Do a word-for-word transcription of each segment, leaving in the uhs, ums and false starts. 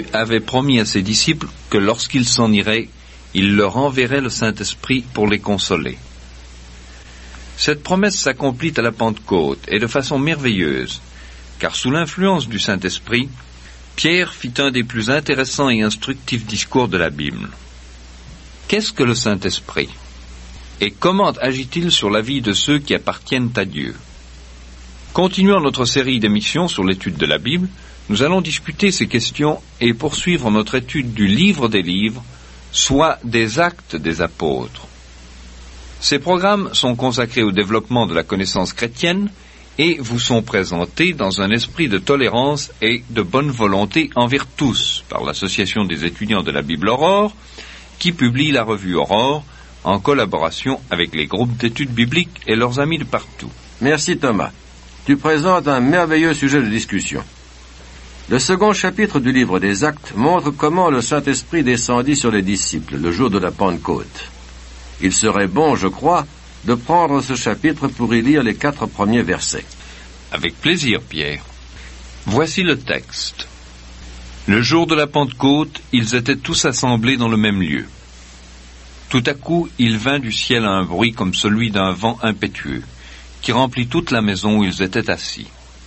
avait promis à ses disciples que lorsqu'il s'en irait, il leur enverrait le Saint-Esprit pour les consoler. Cette promesse s'accomplit à la Pentecôte et de façon merveilleuse, car sous l'influence du Saint-Esprit, Pierre fit un des plus intéressants et instructifs discours de la Bible. Qu'est-ce que le Saint-Esprit? Et comment agit-il sur la vie de ceux qui appartiennent à Dieu? Continuons notre série d'émissions sur l'étude de la Bible. Nous allons discuter ces questions et poursuivre notre étude du livre des livres, soit des actes des apôtres. Ces programmes sont consacrés au développement de la connaissance chrétienne et vous sont présentés dans un esprit de tolérance et de bonne volonté envers tous par l'Association des étudiants de la Bible Aurore, qui publie la revue Aurore en collaboration avec les groupes d'études bibliques et leurs amis de partout. Merci Thomas. Tu présentes un merveilleux sujet de discussion. Le second chapitre du livre des Actes montre comment le Saint-Esprit descendit sur les disciples le jour de la Pentecôte. Il serait bon, je crois, de prendre ce chapitre pour y lire les quatre premiers versets. Avec plaisir, Pierre. Voici le texte. Le jour de la Pentecôte, ils étaient tous assemblés dans le même lieu. Tout à coup, il vint du ciel un bruit comme celui d'un vent impétueux, qui remplit toute la maison où ils étaient assis.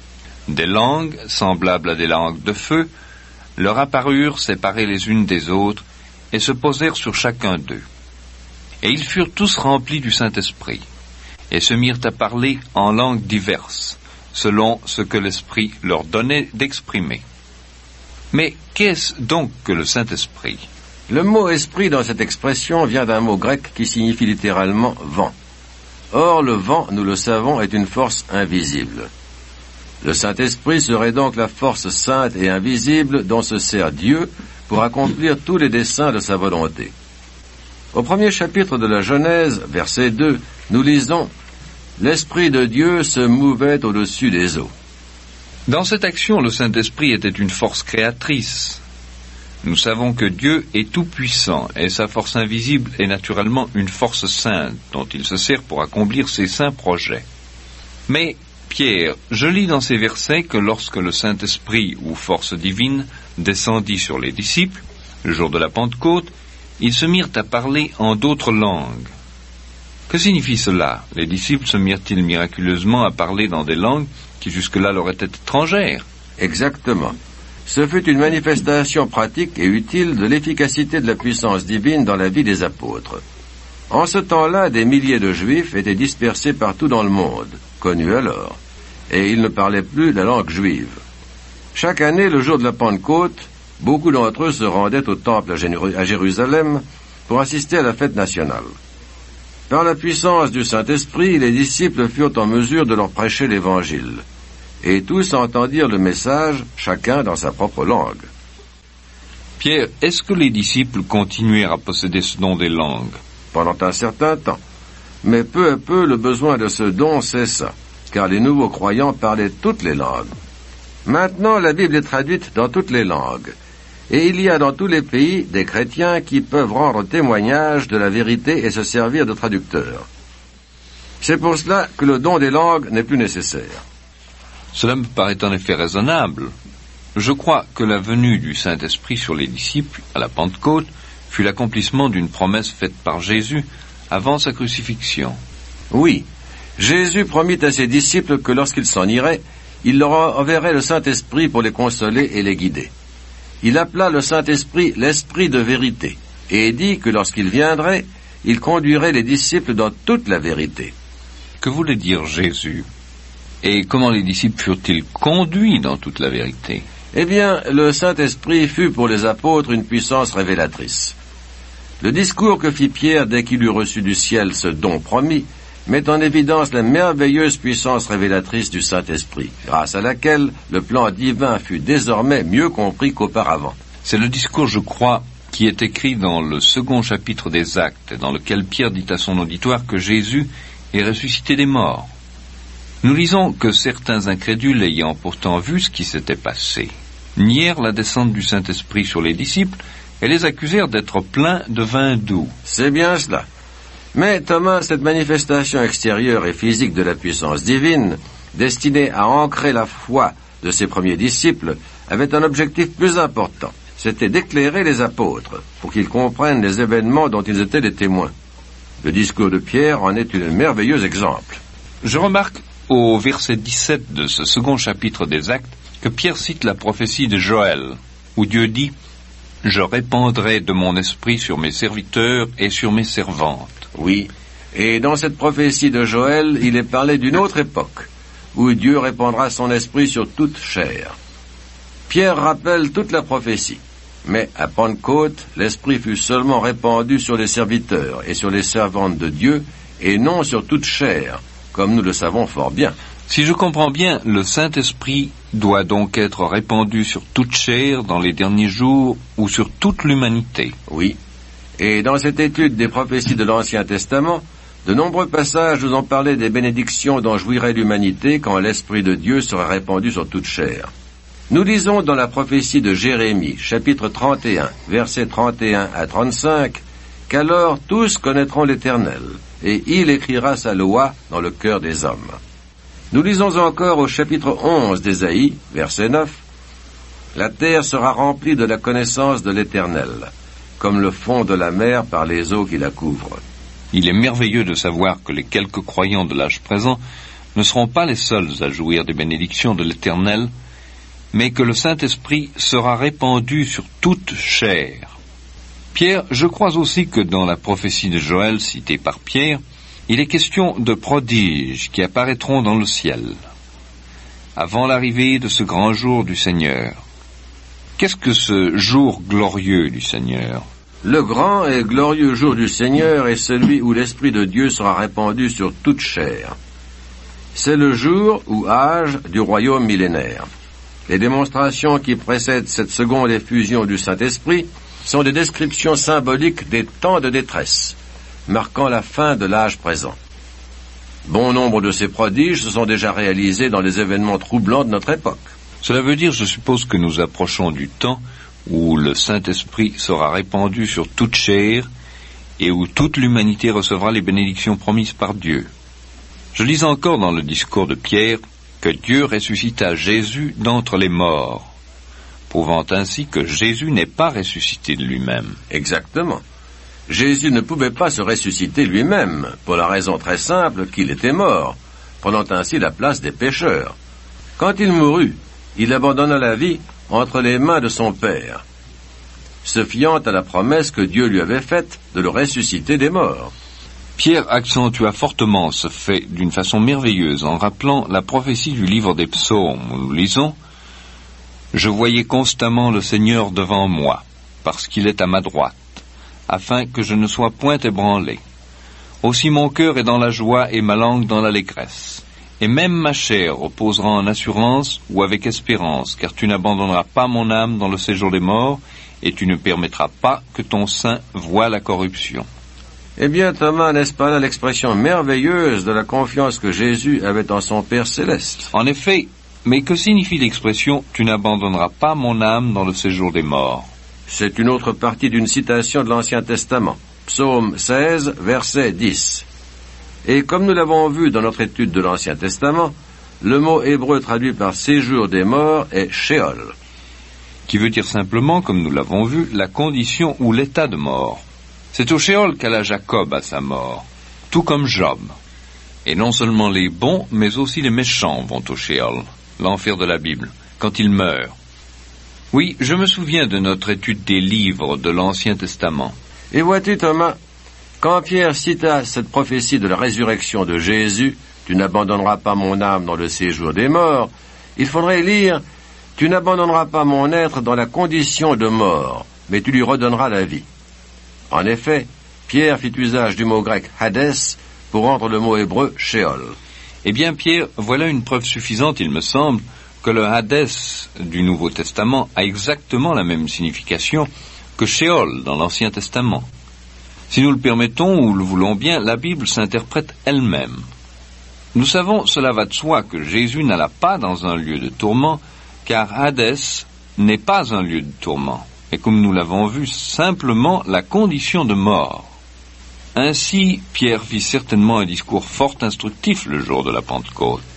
Des langues, semblables à des langues de feu, leur apparurent séparées les unes des autres, et se posèrent sur chacun d'eux. Et ils furent tous remplis du Saint-Esprit, et se mirent à parler en langues diverses, selon ce que l'Esprit leur donnait d'exprimer. Mais qu'est-ce donc que le Saint-Esprit? Le mot « esprit » dans cette expression vient d'un mot grec qui signifie littéralement « vent ». Or, le vent, nous le savons, est une force invisible. Le Saint-Esprit serait donc la force sainte et invisible dont se sert Dieu pour accomplir tous les desseins de sa volonté. Au premier chapitre de la Genèse, verset deux, nous lisons « L'Esprit de Dieu se mouvait au-dessus des eaux ». Dans cette action, le Saint-Esprit était une force créatrice. Nous savons que Dieu est tout-puissant et sa force invisible est naturellement une force sainte dont il se sert pour accomplir ses saints projets. Mais, Pierre, je lis dans ces versets que lorsque le Saint-Esprit ou force divine descendit sur les disciples, le jour de la Pentecôte, ils se mirent à parler en d'autres langues. Que signifie cela? Les disciples se mirent-ils miraculeusement à parler dans des langues qui jusque-là leur étaient étrangères? Exactement. Ce fut une manifestation pratique et utile de l'efficacité de la puissance divine dans la vie des apôtres. En ce temps-là, des milliers de Juifs étaient dispersés partout dans le monde, connus alors, et ils ne parlaient plus la langue juive. Chaque année, le jour de la Pentecôte, beaucoup d'entre eux se rendaient au temple à Jérusalem pour assister à la fête nationale. Par la puissance du Saint-Esprit, les disciples furent en mesure de leur prêcher l'Évangile, et tous entendirent le message, chacun dans sa propre langue. Pierre, est-ce que les disciples continuèrent à posséder ce don des langues? Pendant un certain temps. Mais peu à peu, le besoin de ce don cessa, car les nouveaux croyants parlaient toutes les langues. Maintenant, la Bible est traduite dans toutes les langues, et il y a dans tous les pays des chrétiens qui peuvent rendre témoignage de la vérité et se servir de traducteurs. C'est pour cela que le don des langues n'est plus nécessaire. Cela me paraît en effet raisonnable. Je crois que la venue du Saint-Esprit sur les disciples, à la Pentecôte, fut l'accomplissement d'une promesse faite par Jésus avant sa crucifixion. Oui, Jésus promit à ses disciples que lorsqu'il s'en irait, il leur enverrait le Saint-Esprit pour les consoler et les guider. Il appela le Saint-Esprit l'Esprit de vérité, et dit que lorsqu'il viendrait, il conduirait les disciples dans toute la vérité. Que voulait dire Jésus? Et comment les disciples furent-ils conduits dans toute la vérité? Eh bien, le Saint-Esprit fut pour les apôtres une puissance révélatrice. Le discours que fit Pierre dès qu'il eut reçu du ciel ce don promis met en évidence la merveilleuse puissance révélatrice du Saint-Esprit, grâce à laquelle le plan divin fut désormais mieux compris qu'auparavant. C'est le discours, je crois, qui est écrit dans le second chapitre des Actes, dans lequel Pierre dit à son auditoire que Jésus est ressuscité des morts. Nous lisons que certains incrédules, ayant pourtant vu ce qui s'était passé, nièrent la descente du Saint-Esprit sur les disciples et les accusèrent d'être pleins de vin doux. C'est bien cela. Mais Thomas, cette manifestation extérieure et physique de la puissance divine, destinée à ancrer la foi de ses premiers disciples, avait un objectif plus important. c'était d'éclairer les apôtres, pour qu'ils comprennent les événements dont ils étaient les témoins. Le discours de Pierre en est un merveilleux exemple. Je remarque au verset dix-sept de ce second chapitre des Actes que Pierre cite la prophétie de Joël, où Dieu dit « Je répandrai de mon esprit sur mes serviteurs et sur mes servantes. » Oui, et dans cette prophétie de Joël, il est parlé d'une autre époque, où Dieu répandra son esprit sur toute chair. Pierre rappelle toute la prophétie, mais à Pentecôte, l'esprit fut seulement répandu sur les serviteurs et sur les servantes de Dieu, et non sur toute chair, comme nous le savons fort bien. Si je comprends bien, le Saint-Esprit doit donc être répandu sur toute chair dans les derniers jours ou sur toute l'humanité. Oui, et dans cette étude des prophéties de l'Ancien Testament, de nombreux passages nous ont parlé des bénédictions dont jouirait l'humanité quand l'Esprit de Dieu serait répandu sur toute chair. Nous lisons dans la prophétie de Jérémie, chapitre trente et un, versets trente et un à trente-cinq, qu'alors tous connaîtront l'Éternel, et il écrira sa loi dans le cœur des hommes. Nous lisons encore au chapitre onze d'Ésaïe, verset neuf, la terre sera remplie de la connaissance de l'Éternel, comme le fond de la mer par les eaux qui la couvrent. Il est merveilleux de savoir que les quelques croyants de l'âge présent ne seront pas les seuls à jouir des bénédictions de l'Éternel, mais que le Saint-Esprit sera répandu sur toute chair. Pierre, je crois aussi que dans la prophétie de Joël citée par Pierre, il est question de prodiges qui apparaîtront dans le ciel, avant l'arrivée de ce grand jour du Seigneur. Qu'est-ce que ce jour glorieux du Seigneur ? Le grand et glorieux jour du Seigneur est celui où l'Esprit de Dieu sera répandu sur toute chair. C'est le jour ou âge du royaume millénaire. Les démonstrations qui précèdent cette seconde effusion du Saint-Esprit sont des descriptions symboliques des temps de détresse, marquant la fin de l'âge présent. Bon nombre de ces prodiges se sont déjà réalisés dans les événements troublants de notre époque. Cela veut dire, je suppose, que nous approchons du temps où le Saint-Esprit sera répandu sur toute chair et où toute l'humanité recevra les bénédictions promises par Dieu. Je lis encore dans le discours de Pierre que Dieu ressuscita Jésus d'entre les morts, prouvant ainsi que Jésus n'est pas ressuscité de lui-même. Exactement. Jésus ne pouvait pas se ressusciter lui-même, pour la raison très simple qu'il était mort, prenant ainsi la place des pécheurs. Quand il mourut, il abandonna la vie entre les mains de son Père, se fiant à la promesse que Dieu lui avait faite de le ressusciter des morts. Pierre accentua fortement ce fait d'une façon merveilleuse en rappelant la prophétie du livre des Psaumes où nous lisons « Je voyais constamment le Seigneur devant moi, parce qu'il est à ma droite, afin que je ne sois point ébranlé. Aussi mon cœur est dans la joie et ma langue dans l'allégresse. Et même ma chair reposera en assurance ou avec espérance, car tu n'abandonneras pas mon âme dans le séjour des morts, et tu ne permettras pas que ton sein voie la corruption. » Eh bien, Thomas, n'est-ce pas là l'expression merveilleuse de la confiance que Jésus avait en son Père céleste? En effet, mais que signifie l'expression « tu n'abandonneras pas mon âme dans le séjour des morts » ? C'est une autre partie d'une citation de l'Ancien Testament, Psaume seize, verset dix. Et comme nous l'avons vu dans notre étude de l'Ancien Testament, le mot hébreu traduit par « séjour des morts » est « Sheol », qui veut dire simplement, comme nous l'avons vu, la condition ou l'état de mort. C'est au Sheol qu'alla Jacob à sa mort, tout comme Job. Et non seulement les bons, mais aussi les méchants vont au Sheol, l'enfer de la Bible, quand ils meurent. Oui, je me souviens de notre étude des livres de l'Ancien Testament. Et vois-tu, Thomas, quand Pierre cita cette prophétie de la résurrection de Jésus, « Tu n'abandonneras pas mon âme dans le séjour des morts », il faudrait lire « Tu n'abandonneras pas mon être dans la condition de mort, mais tu lui redonneras la vie ». En effet, Pierre fit usage du mot grec « Hadès » pour rendre le mot hébreu « Sheol ». Eh bien, Pierre, voilà une preuve suffisante, il me semble, que le Hadès du Nouveau Testament a exactement la même signification que Sheol dans l'Ancien Testament. Si nous le permettons ou le voulons bien, la Bible s'interprète elle-même. Nous savons, cela va de soi, que Jésus n'alla pas dans un lieu de tourment, car Hadès n'est pas un lieu de tourment, et comme nous l'avons vu, simplement la condition de mort. Ainsi, Pierre fit certainement un discours fort instructif le jour de la Pentecôte.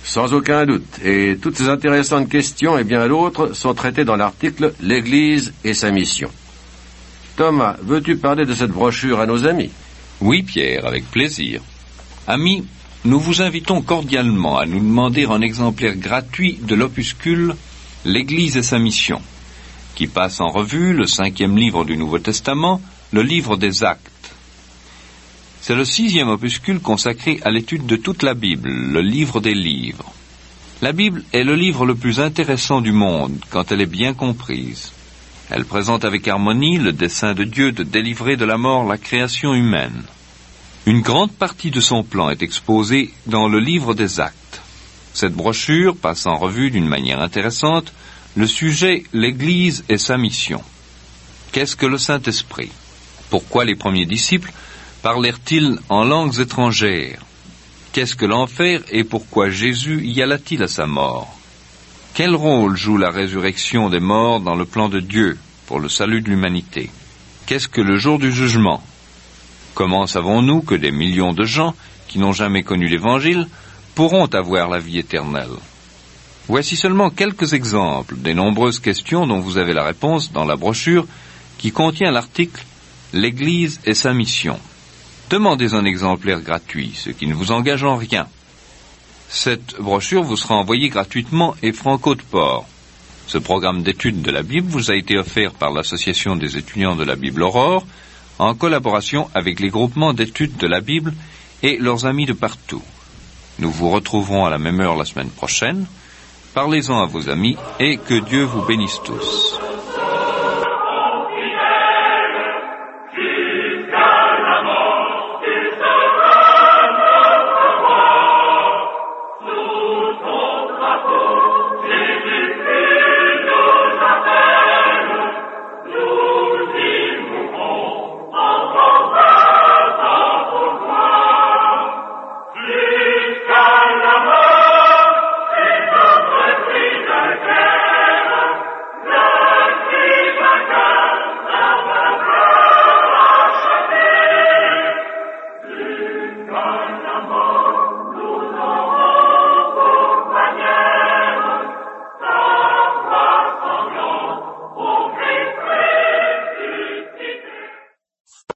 Sans aucun doute. Et toutes ces intéressantes questions et bien d'autres sont traitées dans l'article « L'Église et sa mission ». Thomas, veux-tu parler de cette brochure à nos amis? Oui, Pierre, avec plaisir. Amis, nous vous invitons cordialement à nous demander un exemplaire gratuit de l'opuscule « L'Église et sa mission », qui passe en revue le cinquième livre du Nouveau Testament, le livre des Actes. C'est le sixième opuscule consacré à l'étude de toute la Bible, le livre des livres. La Bible est le livre le plus intéressant du monde quand elle est bien comprise. Elle présente avec harmonie le dessein de Dieu de délivrer de la mort la création humaine. Une grande partie de son plan est exposée dans le livre des Actes. Cette brochure passe en revue d'une manière intéressante le sujet « L'Église et sa mission ». Qu'est-ce que le Saint-Esprit? Pourquoi les premiers disciples parlèrent-ils en langues étrangères? Qu'est-ce que l'enfer et pourquoi Jésus y alla-t-il à sa mort? Quel rôle joue la résurrection des morts dans le plan de Dieu pour le salut de l'humanité? Qu'est-ce que le jour du jugement? Comment savons-nous que des millions de gens qui n'ont jamais connu l'Évangile pourront avoir la vie éternelle? Voici seulement quelques exemples des nombreuses questions dont vous avez la réponse dans la brochure qui contient l'article « L'Église et sa mission ». Demandez un exemplaire gratuit, ce qui ne vous engage en rien. Cette brochure vous sera envoyée gratuitement et franco de port. Ce programme d'études de la Bible vous a été offert par l'Association des étudiants de la Bible Aurore, en collaboration avec les groupements d'études de la Bible et leurs amis de partout. Nous vous retrouverons à la même heure la semaine prochaine. Parlez-en à vos amis et que Dieu vous bénisse tous.